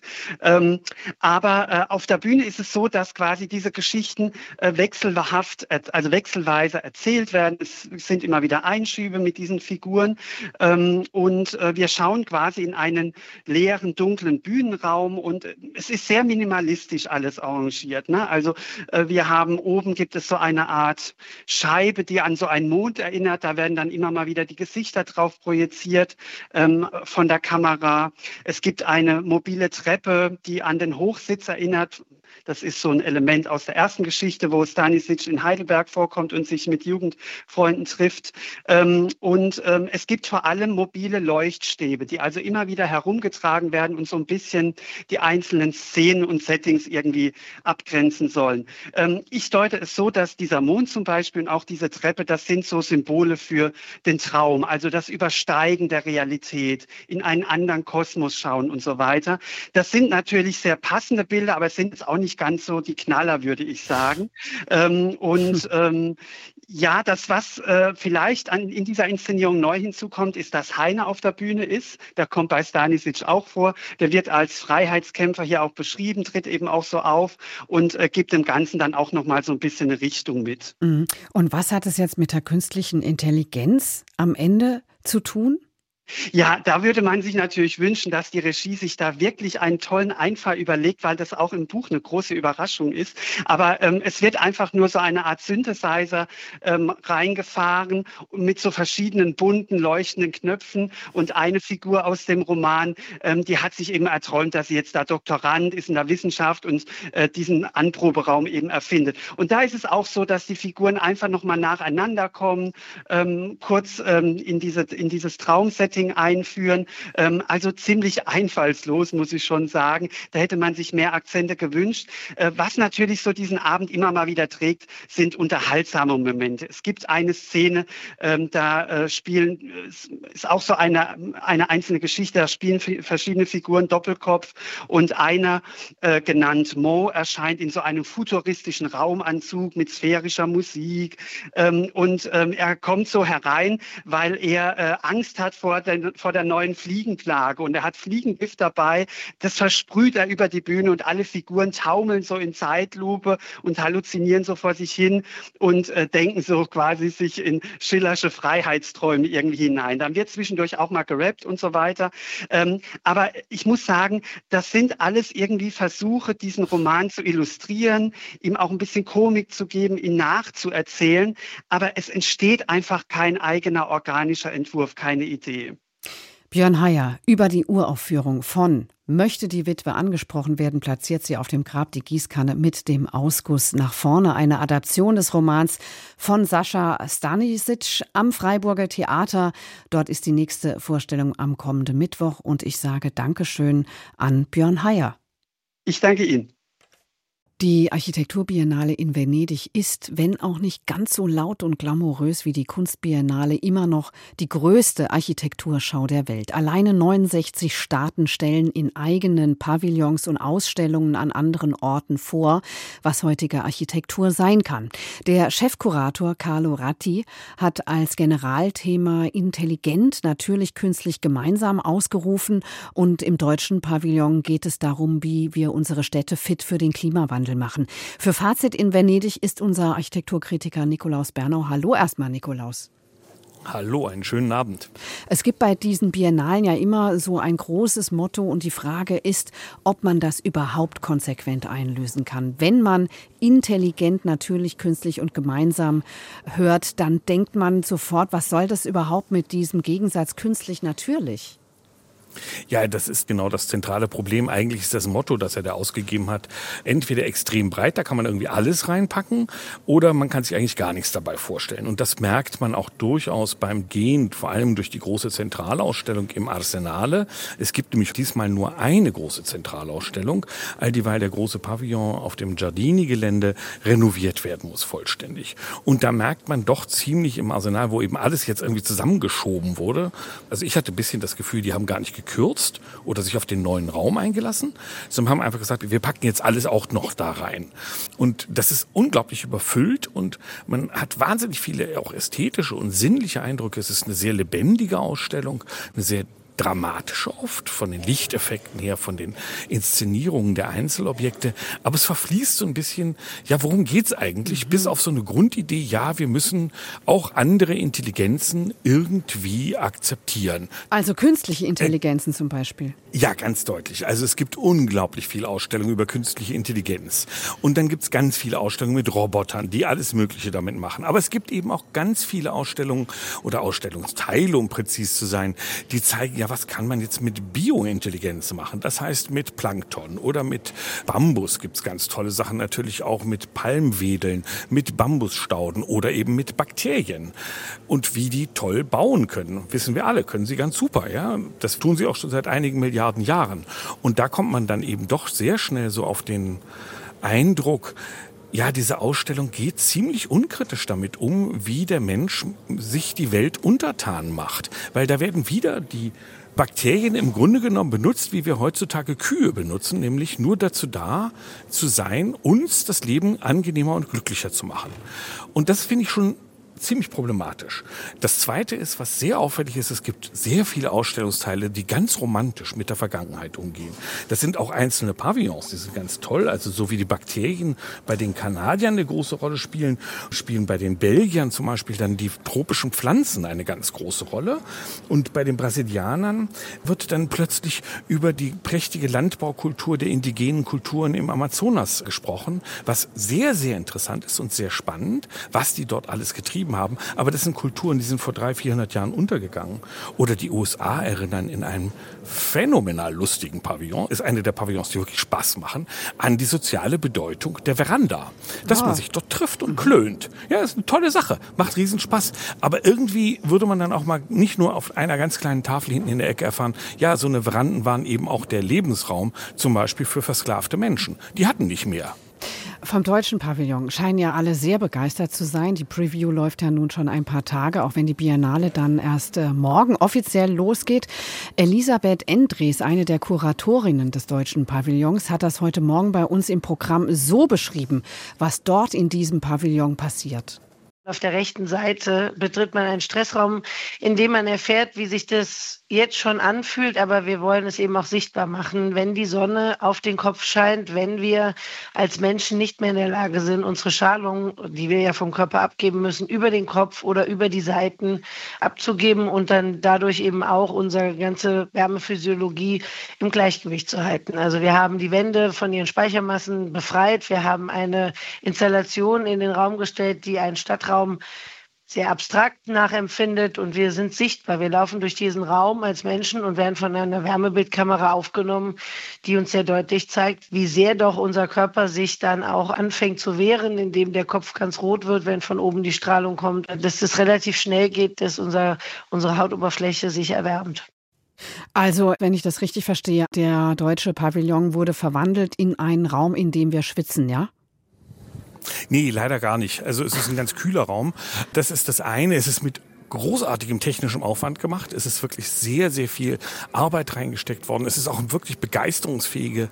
[SPEAKER 15] Aber auf der Bühne ist es so, dass quasi diese Geschichten wechselweise erzählt werden. Es sind immer wieder Einschübe mit diesen Figuren. Und wir schauen quasi in einen leeren, dunklen Bühnenraum und es ist sehr minimalistisch alles arrangiert, ne? Also wir haben oben gibt es so eine Art Scheibe, die an so einen Mond erinnert. Da werden dann immer mal wieder die Gesichter drauf projiziert von der Kamera. Es gibt eine mobile Treppe, die an den Hochsitz erinnert. Das ist so ein Element aus der ersten Geschichte, wo Stanisic in Heidelberg vorkommt und sich mit Jugendfreunden trifft. Es gibt vor allem mobile Leuchtstäbe, die also immer wieder herumgetragen werden und so ein bisschen die einzelnen Szenen und Settings irgendwie abgrenzen sollen. Ich deute es so, dass dieser Mond zum Beispiel und auch diese Treppe, das sind so Symbole für den Traum, also das Übersteigen der Realität, in einen anderen Kosmos schauen und so weiter. Das sind natürlich sehr passende Bilder, aber es sind jetzt auch nicht ganz so die Knaller, würde ich sagen. Das, was vielleicht in dieser Inszenierung neu hinzukommt, ist, dass Heine auf der Bühne ist. Der kommt bei Stanisic auch vor. Der wird als Freiheitskämpfer hier auch beschrieben, tritt eben auch so auf und gibt dem Ganzen dann auch nochmal so ein bisschen eine Richtung mit.
[SPEAKER 2] Und was hat es jetzt mit der künstlichen Intelligenz am Ende zu tun?
[SPEAKER 15] Ja, da würde man sich natürlich wünschen, dass die Regie sich da wirklich einen tollen Einfall überlegt, weil das auch im Buch eine große Überraschung ist. Aber es wird einfach nur so eine Art Synthesizer reingefahren mit so verschiedenen bunten, leuchtenden Knöpfen. Und eine Figur aus dem Roman, die hat sich eben erträumt, dass sie jetzt da Doktorand ist in der Wissenschaft und diesen Anproberaum eben erfindet. Und da ist es auch so, dass die Figuren einfach nochmal nacheinander kommen, kurz in dieses Traumsetting Marketing einführen. Also ziemlich einfallslos, muss ich schon sagen. Da hätte man sich mehr Akzente gewünscht. Was natürlich so diesen Abend immer mal wieder trägt, sind unterhaltsame Momente. Es gibt eine Szene, da ist auch so eine einzelne Geschichte, da spielen verschiedene Figuren Doppelkopf und einer, genannt Mo, erscheint in so einem futuristischen Raumanzug mit sphärischer Musik und er kommt so herein, weil er Angst hat vor der neuen Fliegenplage und er hat Fliegengift dabei, das versprüht er über die Bühne und alle Figuren taumeln so in Zeitlupe und halluzinieren so vor sich hin und denken so quasi sich in Schillersche Freiheitsträume irgendwie hinein. Dann wird zwischendurch auch mal gerappt und so weiter. Aber ich muss sagen, das sind alles irgendwie Versuche, diesen Roman zu illustrieren, ihm auch ein bisschen Komik zu geben, ihn nachzuerzählen. Aber es entsteht einfach kein eigener organischer Entwurf, keine Idee.
[SPEAKER 2] Björn Heyer über die Uraufführung von Möchte die Witwe angesprochen werden, platziert sie auf dem Grab die Gießkanne mit dem Ausguss nach vorne. Eine Adaption des Romans von Sascha Stanisic am Freiburger Theater. Dort ist die nächste Vorstellung am kommenden Mittwoch. Und ich sage Dankeschön an Björn Heyer.
[SPEAKER 15] Ich danke Ihnen.
[SPEAKER 2] Die Architekturbiennale in Venedig ist, wenn auch nicht ganz so laut und glamourös wie die Kunstbiennale, immer noch die größte Architekturschau der Welt. Alleine 69 Staaten stellen in eigenen Pavillons und Ausstellungen an anderen Orten vor, was heutige Architektur sein kann. Der Chefkurator Carlo Ratti hat als Generalthema intelligent, natürlich künstlich gemeinsam ausgerufen. Und im deutschen Pavillon geht es darum, wie wir unsere Städte fit für den Klimawandel machen. Für Fazit in Venedig ist unser Architekturkritiker Nikolaus Bernau. Hallo erstmal, Nikolaus.
[SPEAKER 16] Hallo, einen schönen Abend.
[SPEAKER 2] Es gibt bei diesen Biennalen ja immer so ein großes Motto und die Frage ist, ob man das überhaupt konsequent einlösen kann. Wenn man intelligent, natürlich, künstlich und gemeinsam hört, dann denkt man sofort, was soll das überhaupt mit diesem Gegensatz künstlich natürlich?
[SPEAKER 16] Ja, das ist genau das zentrale Problem. Eigentlich ist das Motto, das er da ausgegeben hat, entweder extrem breit, da kann man irgendwie alles reinpacken, oder man kann sich eigentlich gar nichts dabei vorstellen. Und das merkt man auch durchaus beim Gehen, vor allem durch die große Zentralausstellung im Arsenale. Es gibt nämlich diesmal nur eine große Zentralausstellung, all dieweil der große Pavillon auf dem Giardini-Gelände renoviert werden muss vollständig. Und da merkt man doch ziemlich im Arsenal, wo eben alles jetzt irgendwie zusammengeschoben wurde. Also ich hatte ein bisschen das Gefühl, die haben gar nicht gekürzt oder sich auf den neuen Raum eingelassen, sondern haben einfach gesagt, wir packen jetzt alles auch noch da rein. Und das ist unglaublich überfüllt und man hat wahnsinnig viele auch ästhetische und sinnliche Eindrücke. Es ist eine sehr lebendige Ausstellung, eine sehr dramatisch oft, von den Lichteffekten her, von den Inszenierungen der Einzelobjekte. Aber es verfließt so ein bisschen, ja, worum geht's eigentlich? Bis auf so eine Grundidee, ja, wir müssen auch andere Intelligenzen irgendwie akzeptieren.
[SPEAKER 2] Also künstliche Intelligenzen zum Beispiel.
[SPEAKER 16] Ja, ganz deutlich. Also es gibt unglaublich viele Ausstellungen über künstliche Intelligenz. Und dann gibt's ganz viele Ausstellungen mit Robotern, die alles Mögliche damit machen. Aber es gibt eben auch ganz viele Ausstellungen oder Ausstellungsteile, um präzis zu sein, die zeigen, ja, was kann man jetzt mit Biointelligenz machen? Das heißt mit Plankton oder mit Bambus gibt's ganz tolle Sachen, natürlich auch mit Palmwedeln, mit Bambusstauden oder eben mit Bakterien. Und wie die toll bauen können, wissen wir alle, können sie ganz super, ja. Das tun sie auch schon seit einigen Milliarden Jahren. Und da kommt man dann eben doch sehr schnell so auf den Eindruck, ja, diese Ausstellung geht ziemlich unkritisch damit um, wie der Mensch sich die Welt untertan macht. Weil da werden wieder die Bakterien im Grunde genommen benutzt, wie wir heutzutage Kühe benutzen, nämlich nur dazu da zu sein, uns das Leben angenehmer und glücklicher zu machen. Und das finde ich schon ziemlich problematisch. Das Zweite ist, was sehr auffällig ist, es gibt sehr viele Ausstellungsteile, die ganz romantisch mit der Vergangenheit umgehen. Das sind auch einzelne Pavillons, die sind ganz toll, also so wie die Bakterien bei den Kanadiern eine große Rolle spielen bei den Belgiern zum Beispiel dann die tropischen Pflanzen eine ganz große Rolle. Und bei den Brasilianern wird dann plötzlich über die prächtige Landbaukultur der indigenen Kulturen im Amazonas gesprochen, was sehr, sehr interessant ist und sehr spannend, was die dort alles getrieben beschrieben haben, aber das sind Kulturen, die sind vor 300-400 Jahren untergegangen. Oder die USA erinnern in einem phänomenal lustigen Pavillon, ist eine der Pavillons, die wirklich Spaß machen, an die soziale Bedeutung der Veranda. Dass man sich dort trifft und klönt. Ja, das ist eine tolle Sache, macht riesen Spaß. Aber irgendwie würde man dann auch mal nicht nur auf einer ganz kleinen Tafel hinten in der Ecke erfahren, ja, so eine Veranden waren eben auch der Lebensraum, zum Beispiel für versklavte Menschen. Die hatten nicht mehr.
[SPEAKER 2] Vom deutschen Pavillon scheinen ja alle sehr begeistert zu sein. Die Preview läuft ja nun schon ein paar Tage, auch wenn die Biennale dann erst morgen offiziell losgeht. Elisabeth Endres, eine der Kuratorinnen des deutschen Pavillons, hat das heute Morgen bei uns im Programm so beschrieben, was dort in diesem Pavillon passiert.
[SPEAKER 17] Auf der rechten Seite betritt man einen Stressraum, in dem man erfährt, wie sich das jetzt schon anfühlt, aber wir wollen es eben auch sichtbar machen, wenn die Sonne auf den Kopf scheint, wenn wir als Menschen nicht mehr in der Lage sind, unsere Schalung, die wir ja vom Körper abgeben müssen, über den Kopf oder über die Seiten abzugeben und dann dadurch eben auch unsere ganze Wärmephysiologie im Gleichgewicht zu halten. Also wir haben die Wände von ihren Speichermassen befreit, wir haben eine Installation in den Raum gestellt, die einen Stadtraum sehr abstrakt nachempfindet und wir sind sichtbar. Wir laufen durch diesen Raum als Menschen und werden von einer Wärmebildkamera aufgenommen, die uns sehr deutlich zeigt, wie sehr doch unser Körper sich dann auch anfängt zu wehren, indem der Kopf ganz rot wird, wenn von oben die Strahlung kommt. Dass es relativ schnell geht, dass unsere Hautoberfläche sich erwärmt.
[SPEAKER 2] Also, wenn ich das richtig verstehe, der deutsche Pavillon wurde verwandelt in einen Raum, in dem wir schwitzen, ja?
[SPEAKER 16] Nee, leider gar nicht. Also es ist ein ganz kühler Raum. Das ist das eine. Es ist mit großartigem technischem Aufwand gemacht. Es ist wirklich sehr, sehr viel Arbeit reingesteckt worden. Es ist auch eine wirklich begeisterungsfähige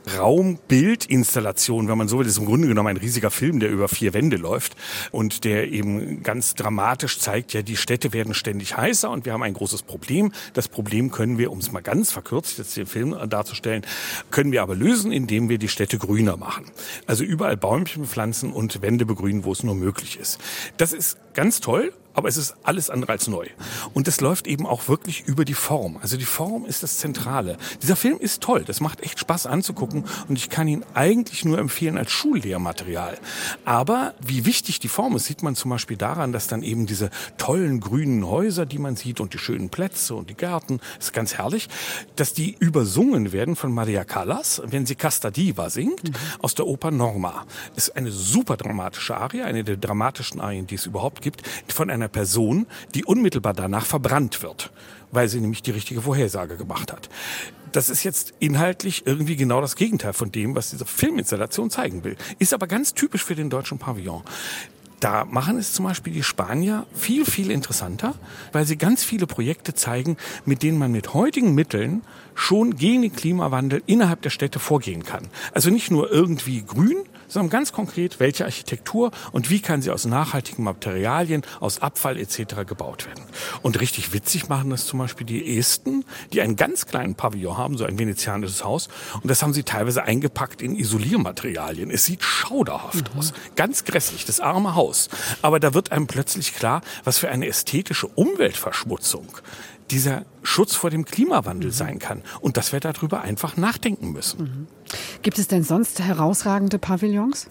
[SPEAKER 16] Raumbildinstallation, wenn man so will. Das ist im Grunde genommen ein riesiger Film, der über 4 Wände läuft und der eben ganz dramatisch zeigt, ja, die Städte werden ständig heißer und wir haben ein großes Problem. Das Problem können wir, um es mal ganz verkürzt jetzt den Film darzustellen, können wir aber lösen, indem wir die Städte grüner machen. Also überall Bäumchen pflanzen und Wände begrünen, wo es nur möglich ist. Das ist ganz toll. Aber es ist alles andere als neu. Und es läuft eben auch wirklich über die Form. Also die Form ist das Zentrale. Dieser Film ist toll. Das macht echt Spaß anzugucken. Und ich kann ihn eigentlich nur empfehlen als Schullehrmaterial. Aber wie wichtig die Form ist, sieht man zum Beispiel daran, dass dann eben diese tollen grünen Häuser, die man sieht und die schönen Plätze und die Gärten, ist ganz herrlich, dass die übersungen werden von Maria Callas, wenn sie Casta Diva singt, aus der Oper Norma. Das ist eine super dramatische Arie, eine der dramatischen Arien, die es überhaupt gibt, von einer Person, die unmittelbar danach verbrannt wird, weil sie nämlich die richtige Vorhersage gemacht hat. Das ist jetzt inhaltlich irgendwie genau das Gegenteil von dem, was diese Filminstallation zeigen will. Ist aber ganz typisch für den deutschen Pavillon. Da machen es zum Beispiel die Spanier viel, viel interessanter, weil sie ganz viele Projekte zeigen, mit denen man mit heutigen Mitteln schon gegen den Klimawandel innerhalb der Städte vorgehen kann. Also nicht nur irgendwie grün, sondern ganz konkret, welche Architektur und wie kann sie aus nachhaltigen Materialien, aus Abfall etc. gebaut werden. Und richtig witzig machen das zum Beispiel die Esten, die einen ganz kleinen Pavillon haben, so ein venezianisches Haus. Und das haben sie teilweise eingepackt in Isoliermaterialien. Es sieht schauderhaft aus. Ganz grässlich, das arme Haus. Aber da wird einem plötzlich klar, was für eine ästhetische Umweltverschmutzung dieser Schutz vor dem Klimawandel sein kann. Und dass wir darüber einfach nachdenken müssen.
[SPEAKER 2] Gibt es denn sonst herausragende Pavillons?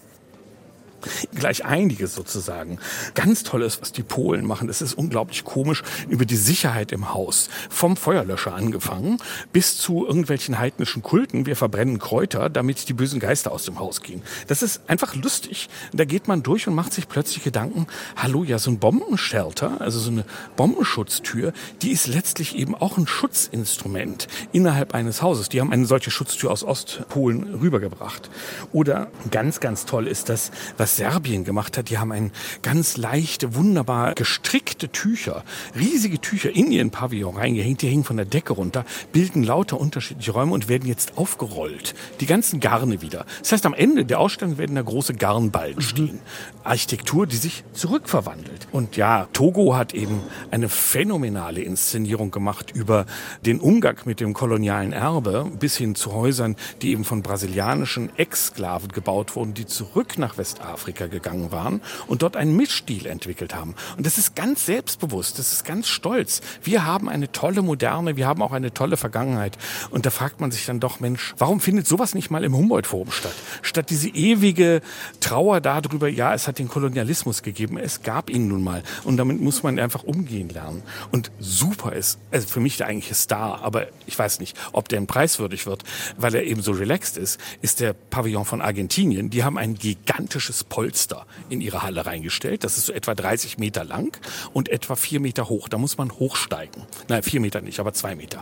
[SPEAKER 16] Gleich einiges sozusagen. Ganz toll ist, was die Polen machen. Es ist unglaublich komisch über die Sicherheit im Haus. Vom Feuerlöscher angefangen bis zu irgendwelchen heidnischen Kulten. Wir verbrennen Kräuter, damit die bösen Geister aus dem Haus gehen. Das ist einfach lustig. Da geht man durch und macht sich plötzlich Gedanken, hallo, ja, so ein Bombenshelter, also so eine Bombenschutztür, die ist letztlich eben auch ein Schutzinstrument innerhalb eines Hauses. Die haben eine solche Schutztür aus Ostpolen rübergebracht. Oder ganz, ganz toll ist das, was Serbien gemacht hat. Die haben ganz leichte, wunderbar gestrickte Tücher, riesige Tücher in ihren Pavillon reingehängt. Die hängen von der Decke runter, bilden lauter unterschiedliche Räume und werden jetzt aufgerollt. Die ganzen Garne wieder. Das heißt, am Ende der Ausstellung werden da große Garnballen stehen. Architektur, die sich zurückverwandelt. Und ja, Togo hat eben eine phänomenale Inszenierung gemacht über den Umgang mit dem kolonialen Erbe bis hin zu Häusern, die eben von brasilianischen Ex-Sklaven gebaut wurden, die zurück nach Westafrika Ostafrika gegangen waren und dort einen Mischstil entwickelt haben. Und das ist ganz selbstbewusst, das ist ganz stolz. Wir haben eine tolle Moderne, wir haben auch eine tolle Vergangenheit. Und da fragt man sich dann doch, Mensch, warum findet sowas nicht mal im Humboldt-Forum statt? Statt diese ewige Trauer darüber, ja, es hat den Kolonialismus gegeben, es gab ihn nun mal. Und damit muss man einfach umgehen lernen. Und super ist, also für mich der eigentliche Star, aber ich weiß nicht, ob der preiswürdig wird, weil er eben so relaxed ist der Pavillon von Argentinien. Die haben ein gigantisches Polster in ihre Halle reingestellt. Das ist so etwa 30 Meter lang und etwa 4 Meter hoch. Da muss man hochsteigen. Nein, 4 Meter nicht, aber 2 Meter.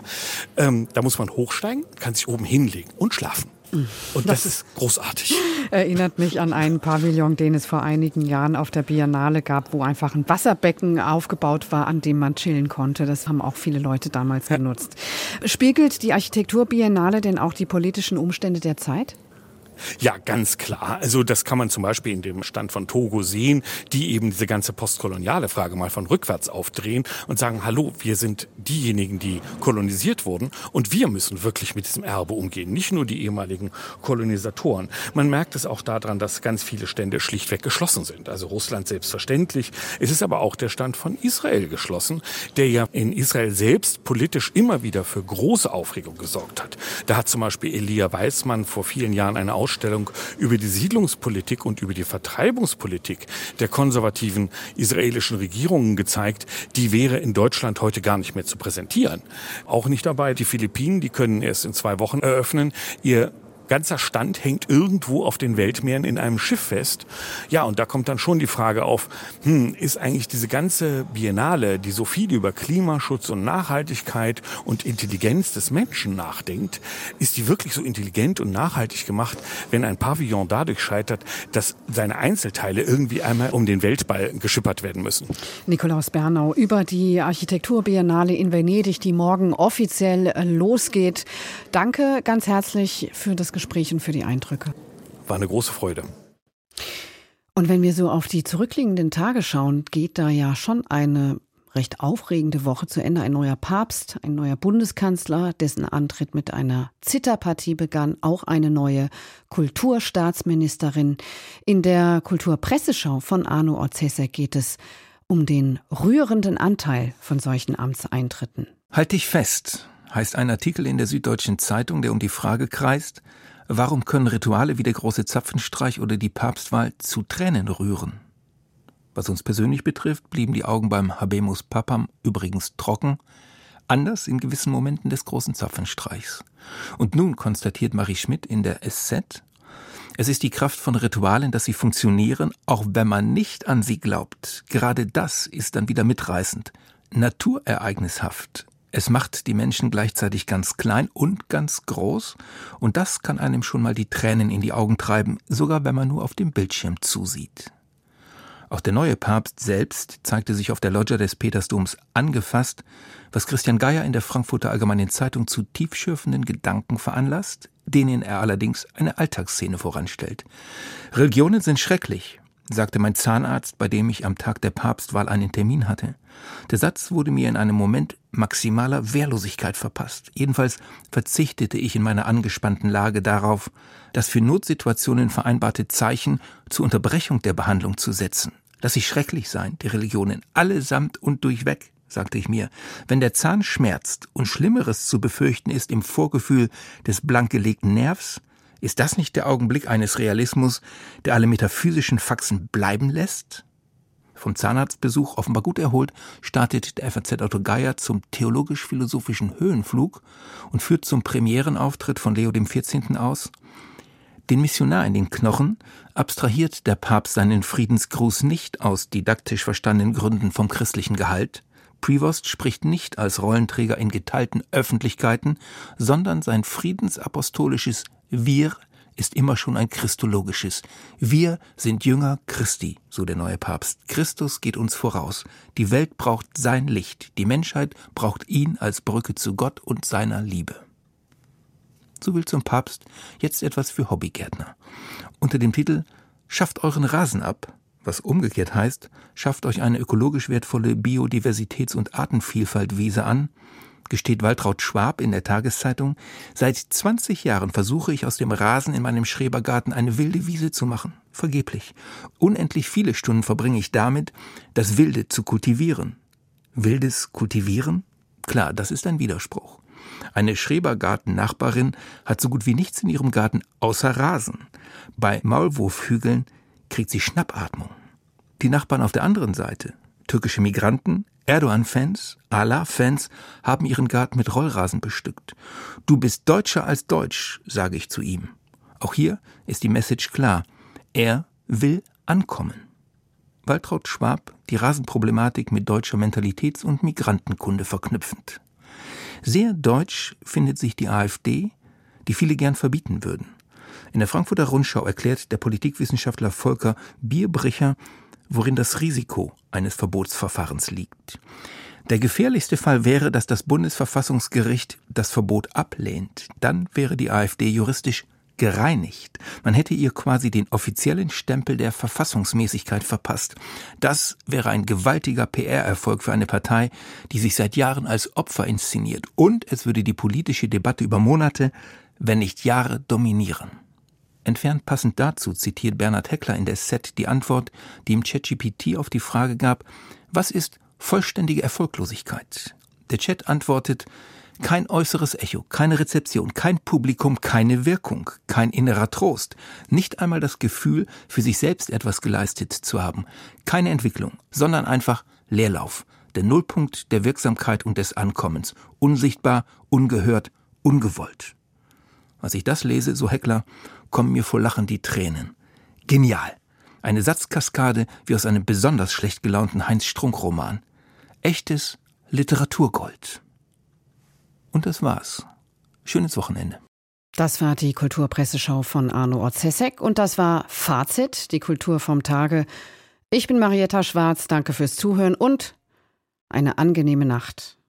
[SPEAKER 16] Da muss man hochsteigen, kann sich oben hinlegen und schlafen. Und das ist großartig.
[SPEAKER 2] Erinnert mich an einen Pavillon, den es vor einigen Jahren auf der Biennale gab, wo einfach ein Wasserbecken aufgebaut war, an dem man chillen konnte. Das haben auch viele Leute damals genutzt. Spiegelt die Architekturbiennale denn auch die politischen Umstände der Zeit?
[SPEAKER 16] Ja, ganz klar. Also das kann man zum Beispiel in dem Stand von Togo sehen, die eben diese ganze postkoloniale Frage mal von rückwärts aufdrehen und sagen, hallo, wir sind diejenigen, die kolonisiert wurden und wir müssen wirklich mit diesem Erbe umgehen, nicht nur die ehemaligen Kolonisatoren. Man merkt es auch daran, dass ganz viele Stände schlichtweg geschlossen sind. Also Russland selbstverständlich. Es ist aber auch der Stand von Israel geschlossen, der ja in Israel selbst politisch immer wieder für große Aufregung gesorgt hat. Da hat zum Beispiel Elia Weizmann vor vielen Jahren eine Ausstellung über die Siedlungspolitik und über die Vertreibungspolitik der konservativen israelischen Regierungen gezeigt, die wäre in Deutschland heute gar nicht mehr zu präsentieren. Auch nicht dabei die Philippinen, die können erst in 2 Wochen eröffnen. Ihr ganzer Stand hängt irgendwo auf den Weltmeeren in einem Schiff fest. Ja, und da kommt dann schon die Frage auf, ist eigentlich diese ganze Biennale, die so viel über Klimaschutz und Nachhaltigkeit und Intelligenz des Menschen nachdenkt, ist die wirklich so intelligent und nachhaltig gemacht, wenn ein Pavillon dadurch scheitert, dass seine Einzelteile irgendwie einmal um den Weltball geschippert werden müssen?
[SPEAKER 2] Nikolaus Bernau über die Architekturbiennale in Venedig, die morgen offiziell losgeht. Danke ganz herzlich für das Gespräch und für die Eindrücke.
[SPEAKER 16] War eine große Freude.
[SPEAKER 2] Und wenn wir so auf die zurückliegenden Tage schauen, geht da ja schon eine recht aufregende Woche zu Ende. Ein neuer Papst, ein neuer Bundeskanzler, dessen Antritt mit einer Zitterpartie begann, auch eine neue Kulturstaatsministerin. In der Kulturpresseschau von Arno Orzesek geht es um den rührenden Anteil von solchen Amtseintritten.
[SPEAKER 18] Halt dich fest, heißt ein Artikel in der Süddeutschen Zeitung, der um die Frage kreist, warum können Rituale wie der große Zapfenstreich oder die Papstwahl zu Tränen rühren? Was uns persönlich betrifft, blieben die Augen beim Habemus Papam übrigens trocken, anders in gewissen Momenten des großen Zapfenstreichs. Und nun konstatiert Marie Schmidt in der SZ, es ist die Kraft von Ritualen, dass sie funktionieren, auch wenn man nicht an sie glaubt. Gerade das ist dann wieder mitreißend, naturereignishaft. Es macht die Menschen gleichzeitig ganz klein und ganz groß und das kann einem schon mal die Tränen in die Augen treiben, sogar wenn man nur auf dem Bildschirm zusieht. Auch der neue Papst selbst zeigte sich auf der Loggia des Petersdoms angefasst, was Christian Geier in der Frankfurter Allgemeinen Zeitung zu tiefschürfenden Gedanken veranlasst, denen er allerdings eine Alltagsszene voranstellt. Religionen sind schrecklich, sagte mein Zahnarzt, bei dem ich am Tag der Papstwahl einen Termin hatte. Der Satz wurde mir in einem Moment maximaler Wehrlosigkeit verpasst. Jedenfalls verzichtete ich in meiner angespannten Lage darauf, das für Notsituationen vereinbarte Zeichen zur Unterbrechung der Behandlung zu setzen. Lass sie schrecklich sein, die Religionen, allesamt und durchweg, sagte ich mir. Wenn der Zahn schmerzt und Schlimmeres zu befürchten ist im Vorgefühl des blankgelegten Nervs, ist das nicht der Augenblick eines Realismus, der alle metaphysischen Faxen bleiben lässt? Vom Zahnarztbesuch offenbar gut erholt, startet der FAZ-Autor Geier zum theologisch-philosophischen Höhenflug und führt zum Premierenauftritt von Leo XIV. Aus. Den Missionar in den Knochen abstrahiert der Papst seinen Friedensgruß nicht aus didaktisch verstandenen Gründen vom christlichen Gehalt. Prevost spricht nicht als Rollenträger in geteilten Öffentlichkeiten, sondern sein friedensapostolisches Wir ist immer schon ein christologisches. Wir sind Jünger Christi, so der neue Papst. Christus geht uns voraus. Die Welt braucht sein Licht. Die Menschheit braucht ihn als Brücke zu Gott und seiner Liebe. So will zum Papst jetzt etwas für Hobbygärtner. Unter dem Titel »Schafft euren Rasen ab«, was umgekehrt heißt, schafft euch eine ökologisch wertvolle Biodiversitäts- und Artenvielfaltwiese an, gesteht Waltraud Schwab in der Tageszeitung, seit 20 Jahren versuche ich aus dem Rasen in meinem Schrebergarten eine wilde Wiese zu machen. Vergeblich. Unendlich viele Stunden verbringe ich damit, das Wilde zu kultivieren. Wildes kultivieren? Klar, das ist ein Widerspruch. Eine Schrebergarten-Nachbarin hat so gut wie nichts in ihrem Garten außer Rasen. Bei Maulwurfhügeln kriegt sie Schnappatmung. Die Nachbarn auf der anderen Seite, türkische Migranten, Erdogan-Fans, Allah-Fans, haben ihren Garten mit Rollrasen bestückt. Du bist deutscher als deutsch, sage ich zu ihm. Auch hier ist die Message klar. Er will ankommen. Waltraud Schwab, die Rasenproblematik mit deutscher Mentalitäts- und Migrantenkunde verknüpfend. Sehr deutsch findet sich die AfD, die viele gern verbieten würden. In der Frankfurter Rundschau erklärt der Politikwissenschaftler Volker Bierbrecher, worin das Risiko eines Verbotsverfahrens liegt. Der gefährlichste Fall wäre, dass das Bundesverfassungsgericht das Verbot ablehnt. Dann wäre die AfD juristisch gereinigt. Man hätte ihr quasi den offiziellen Stempel der Verfassungsmäßigkeit verpasst. Das wäre ein gewaltiger PR-Erfolg für eine Partei, die sich seit Jahren als Opfer inszeniert. Und es würde die politische Debatte über Monate, wenn nicht Jahre, dominieren. Entfernt passend dazu zitiert Bernhard Heckler in der SZ die Antwort, die ihm ChatGPT auf die Frage gab, was ist vollständige Erfolglosigkeit? Der Chat antwortet, kein äußeres Echo, keine Rezeption, kein Publikum, keine Wirkung, kein innerer Trost, nicht einmal das Gefühl, für sich selbst etwas geleistet zu haben, keine Entwicklung, sondern einfach Leerlauf, der Nullpunkt der Wirksamkeit und des Ankommens, unsichtbar, ungehört, ungewollt. Als ich das lese, so Heckler, kommen mir vor Lachen die Tränen. Genial. Eine Satzkaskade wie aus einem besonders schlecht gelaunten Heinz-Strunk-Roman. Echtes Literaturgold. Und das war's. Schönes Wochenende.
[SPEAKER 2] Das war die Kulturpresseschau von Arno Orzesek und das war Fazit, die Kultur vom Tage. Ich bin Marietta Schwarz, danke fürs Zuhören und eine angenehme Nacht.